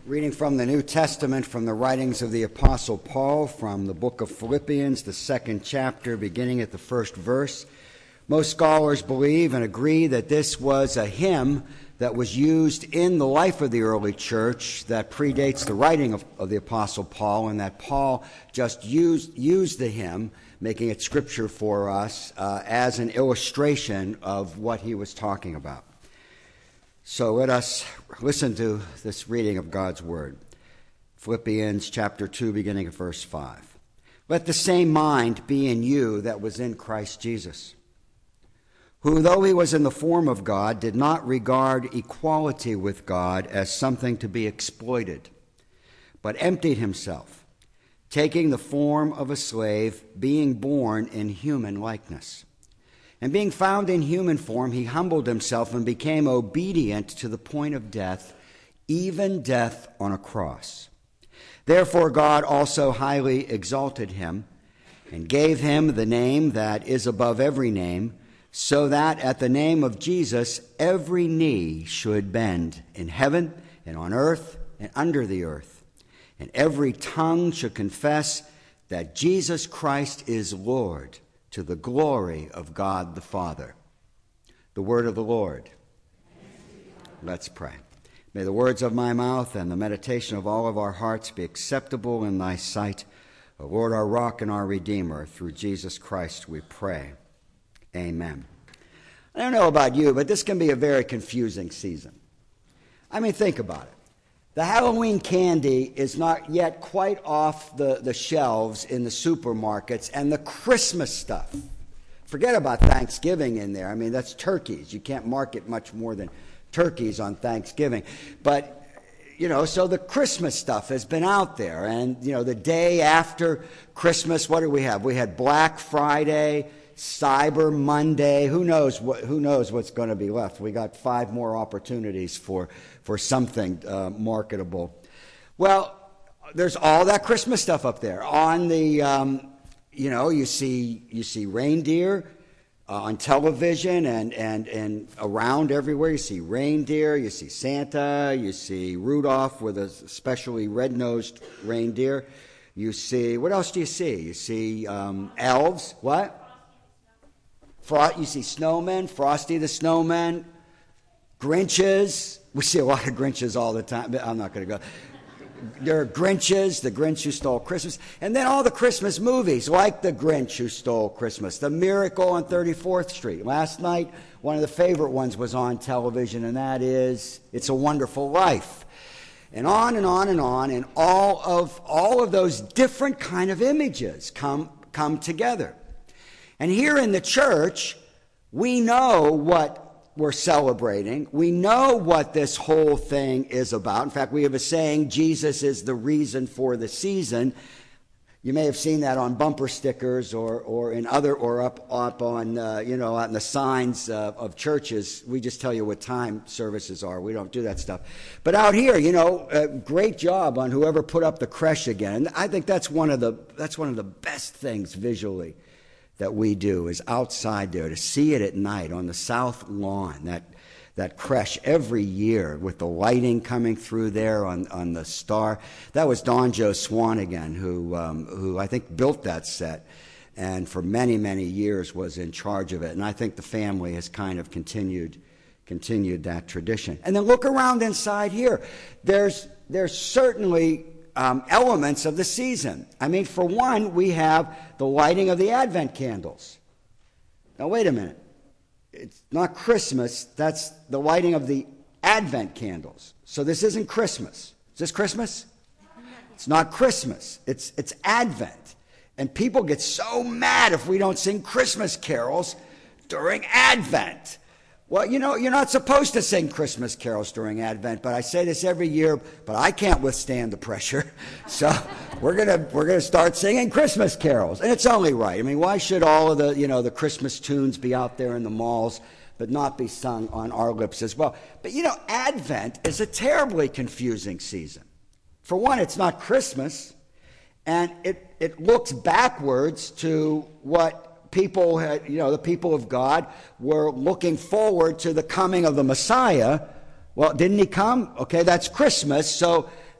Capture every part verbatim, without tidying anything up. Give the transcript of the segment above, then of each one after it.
Reading from the New Testament, from the writings of the Apostle Paul, from the book of Philippians, the second chapter, beginning at the first verse. Most scholars believe and agree that this was a hymn that was used in the life of the early church that predates the writing of, of the Apostle Paul, and that Paul just used, used the hymn, making it scripture for us, uh, as an illustration of what he was talking about. So let us listen to this reading of God's Word. Philippians chapter two, beginning at verse five. Let the same mind be in you that was in Christ Jesus, who, though he was in the form of God, did not regard equality with God as something to be exploited, but emptied himself, taking the form of a slave, being born in human likeness. And being found in human form, he humbled himself and became obedient to the point of death, even death on a cross. Therefore God also highly exalted him and gave him the name that is above every name, so that at the name of Jesus every knee should bend in heaven and on earth and under the earth, and every tongue should confess that Jesus Christ is Lord, to the glory of God the Father. The word of the Lord. Let's pray. May the words of my mouth and the meditation of all of our hearts be acceptable in thy sight, O Lord, our rock and our redeemer. Through Jesus Christ we pray. Amen. I don't know about you, but this can be a very confusing season. I mean, think about it. The Halloween candy is not yet quite off the, the shelves in the supermarkets, and the Christmas stuff. Forget about Thanksgiving in there. I mean, that's turkeys. You can't market much more than turkeys on Thanksgiving. But, you know, so the Christmas stuff has been out there. And, you know, the day after Christmas, what do we have? We had Black Friday, Cyber Monday. Who knows what? Who knows what's going to be left? We got five more opportunities for for something uh, marketable. Well, there's all that Christmas stuff up there. On the, um, you know, you see you see reindeer uh, on television and and and around everywhere. You see reindeer. You see Santa. You see Rudolph with a especially red-nosed reindeer. You see, what else do you see? You see um, elves. What? You see snowmen, Frosty the Snowman, Grinches. We see a lot of Grinches all the time, but I'm not going to go. There are Grinches, the Grinch Who Stole Christmas, and then all the Christmas movies, like The Grinch Who Stole Christmas, The Miracle on thirty-fourth Street. Last night, one of the favorite ones was on television, and that is It's a Wonderful Life. And on and on and on, and all of all of those different kind of images come come together. And here in the church, we know what we're celebrating. We know what this whole thing is about. In fact, we have a saying, Jesus is the reason for the season. You may have seen that on bumper stickers or or in other or up up on uh, you know on the signs uh, of churches. We just tell you what time services are. We don't do that stuff. But out here, you know, uh, great job on whoever put up the creche again. And I think that's one of the that's one of the best things visually that we do, is outside there, to see it at night on the south lawn, that that creche every year with the lighting coming through there on, on the star. That was Don Joe Swanigan, who um, who I think built that set, and for many, many years was in charge of it. And I think the family has kind of continued continued that tradition. And then look around inside here. There's there's certainly Um, elements of the season. I mean, for one, we have the lighting of the Advent candles. Now, wait a minute. It's not Christmas. That's the lighting of the Advent candles. So this isn't Christmas. Is this Christmas? It's not Christmas. It's, it's Advent. And people get so mad if we don't sing Christmas carols during Advent. Well, you know, you're not supposed to sing Christmas carols during Advent, but I say this every year, but I can't withstand the pressure. So we're gonna we're gonna start singing Christmas carols. And it's only right. I mean, why should all of the, you know, the Christmas tunes be out there in the malls, but not be sung on our lips as well? But you know, Advent is a terribly confusing season. For one, it's not Christmas, and it, it looks backwards to what people had, you know, the people of God were looking forward to the coming of the Messiah. Well, didn't he come? Okay, that's Christmas. So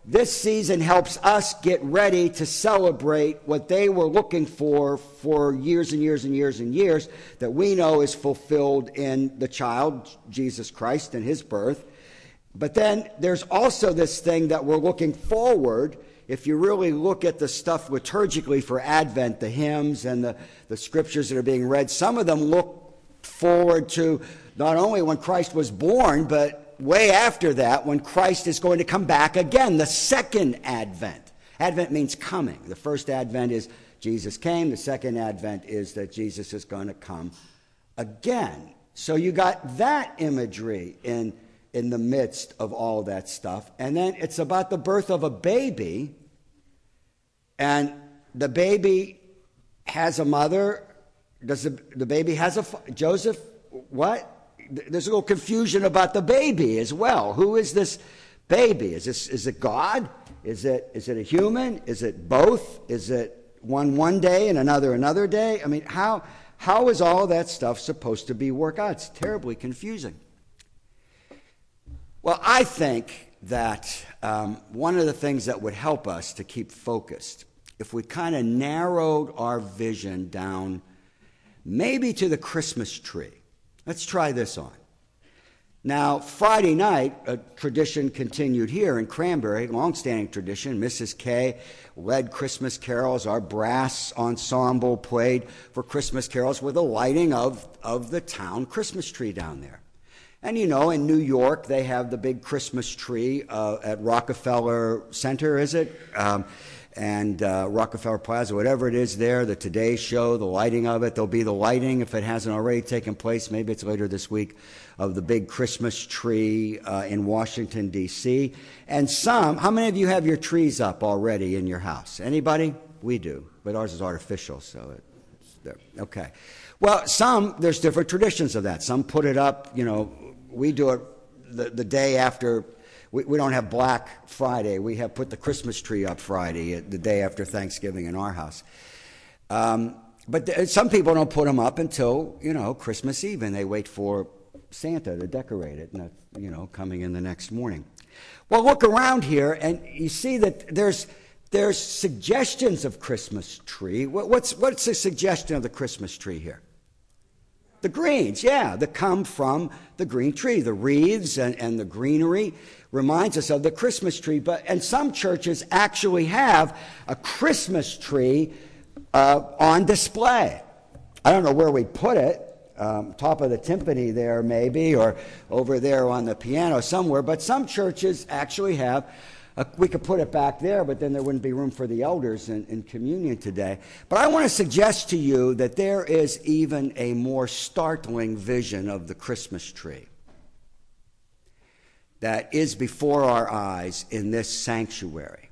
this season helps us get ready to celebrate what they were looking for for years and years and years and years, that we know is fulfilled in the child, Jesus Christ, and his birth. But then there's also this thing that we're looking forward. If you really look at the stuff liturgically for Advent, the hymns and the, the scriptures that are being read, some of them look forward to not only when Christ was born, but way after that, when Christ is going to come back again, the second Advent. Advent means coming. The first Advent is Jesus came. The second Advent is that Jesus is going to come again. So you got that imagery in, in the midst of all that stuff. And then it's about the birth of a baby. And the baby has a mother. Does the, the baby has a... Joseph, what? There's a little confusion about the baby as well. Who is this baby? Is this is it God? Is it is it a human? Is it both? Is it one one day and another another day? I mean, how how is all that stuff supposed to be worked out? It's terribly confusing. Well, I think that um, one of the things that would help us to keep focused, if we kind of narrowed our vision down maybe to the Christmas tree. Let's try this on. Now, Friday night, a tradition continued here in Cranberry, long-standing tradition. Missus K led Christmas carols. Our brass ensemble played for Christmas carols with a lighting of, of the town Christmas tree down there. And, you know, in New York, they have the big Christmas tree uh, at Rockefeller Center, is it? Um, and uh, Rockefeller Plaza, whatever it is there, the Today Show, the lighting of it. There'll be the lighting, if it hasn't already taken place, maybe it's later this week, of the big Christmas tree uh, in Washington, D C And some, how many of you have your trees up already in your house? Anybody? We do, but ours is artificial, so it's there. Okay. Well, some, there's different traditions of that. Some put it up, you know, we do it the, the day after. We, we don't have Black Friday. We have put the Christmas tree up Friday, the day after Thanksgiving in our house. Um, but th- some people don't put them up until, you know, Christmas Eve, and they wait for Santa to decorate it, and that's, you know, coming in the next morning. Well, look around here, and you see that there's there's suggestions of Christmas tree. What, what's what's the suggestion of the Christmas tree here? The greens, yeah, that come from the green tree. The wreaths and, and the greenery reminds us of the Christmas tree. But and some churches actually have a Christmas tree uh, on display. I don't know where we put it, um, top of the timpani there maybe, or over there on the piano somewhere. But some churches actually have. Uh, we could put it back there, but then there wouldn't be room for the elders in, in communion today. But I want to suggest to you that there is even a more startling vision of the Christmas tree that is before our eyes in this sanctuary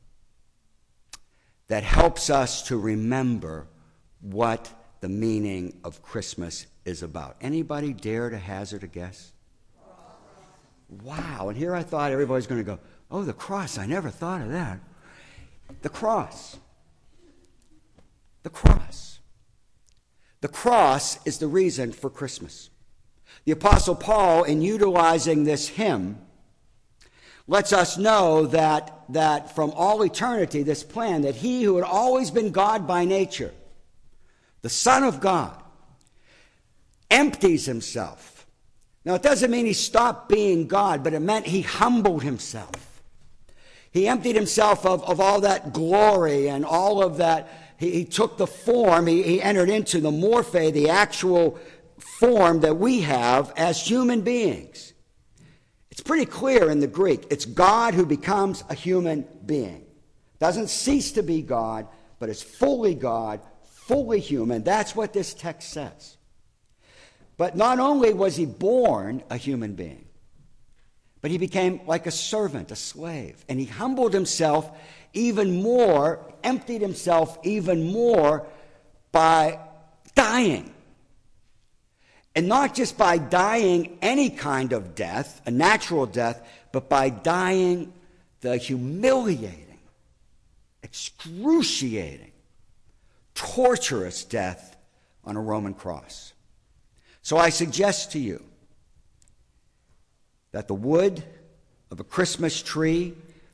that helps us to remember what the meaning of Christmas is about. Anybody dare to hazard a guess? Wow, and here I thought everybody's going to go, oh, the cross, I never thought of that. The cross. The cross. The cross is the reason for Christmas. The Apostle Paul, in utilizing this hymn, lets us know that, that from all eternity, this plan, that he who had always been God by nature, the Son of God, empties himself. Now, it doesn't mean he stopped being God, but it meant he humbled himself. He emptied himself of, of all that glory and all of that. He, he took the form, he, he entered into the morphe, the actual form that we have as human beings. It's pretty clear in the Greek. It's God who becomes a human being. Doesn't cease to be God, but is fully God, fully human. That's what this text says. But not only was he born a human being, but he became like a servant, a slave. And he humbled himself even more, emptied himself even more by dying. And not just by dying any kind of death, a natural death, but by dying the humiliating, excruciating, torturous death on a Roman cross. So I suggest to you that the wood of a Christmas tree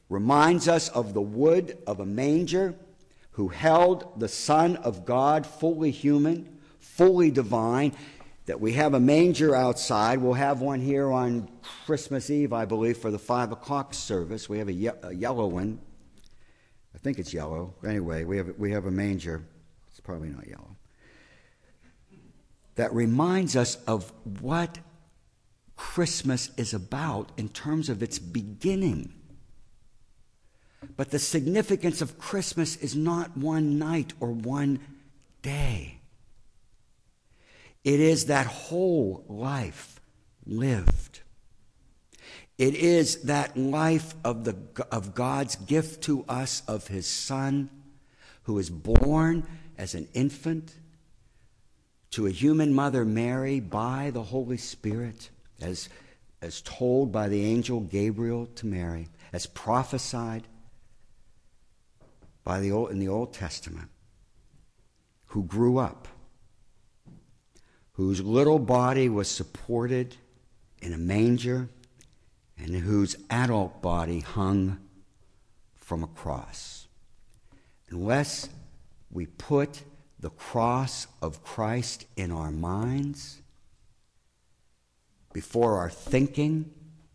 reminds us of the wood of a manger who held the Son of God, fully human, fully divine, that we have a manger outside. We'll have one here on Christmas Eve, I believe, for the five o'clock service. We have a, ye- a yellow one. I think it's yellow. Anyway, we have we have a manger. It's probably not yellow. That reminds us of what Christmas is about in terms of its beginning. But the significance of Christmas is not one night or one day. It is that whole life lived. It is that life of the of God's gift to us of his Son, who is born as an infant to a human mother, Mary, by the Holy Spirit, as, as told by the angel Gabriel to Mary, as prophesied by the Old, in the Old Testament, who grew up, whose little body was supported in a manger, and whose adult body hung from a cross. Unless we put the cross of Christ in our minds, before our thinking,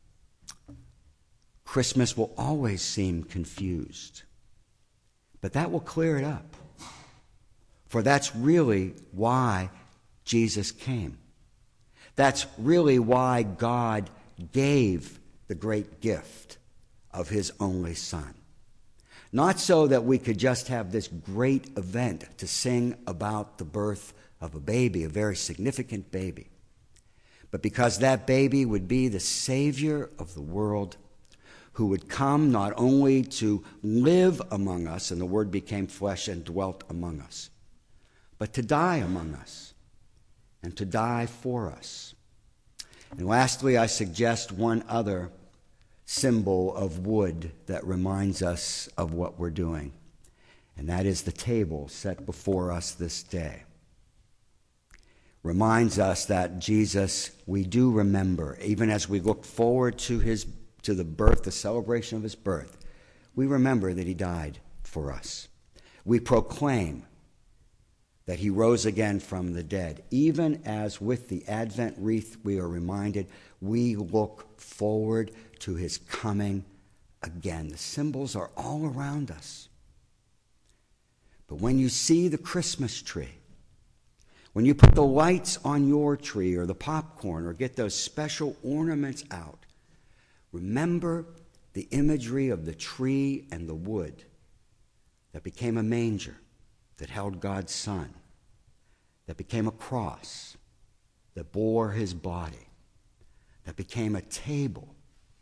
Christmas will always seem confused. But that will clear it up. For that's really why Jesus came. That's really why God gave the great gift of his only Son. Not so that we could just have this great event to sing about the birth of a baby, a very significant baby, but because that baby would be the Savior of the world, who would come not only to live among us, and the Word became flesh and dwelt among us, but to die among us, and to die for us. And lastly, I suggest one other symbol of wood that reminds us of what we're doing, and that is the table set before us this day. Reminds us that Jesus, we do remember, even as we look forward to his to the birth, the celebration of his birth, we remember that he died for us. We proclaim that he rose again from the dead. Even as with the Advent wreath we are reminded, we look forward to his coming again. The symbols are all around us. But when you see the Christmas tree, when you put the lights on your tree or the popcorn or get those special ornaments out, remember the imagery of the tree and the wood that became a manger, that held God's Son, that became a cross, that bore his body, that became a table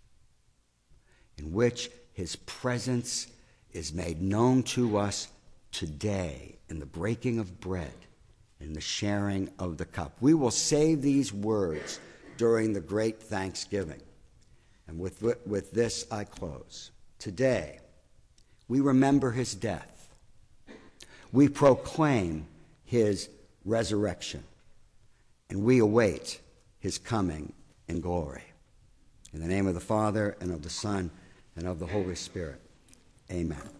in which his presence is made known to us today in the breaking of bread, in the sharing of the cup. We will say these words during the great Thanksgiving. And with, with this I close. Today, we remember his death. We proclaim his resurrection. And we await his coming in glory. In the name of the Father, and of the Son, and of the Holy Spirit. Amen.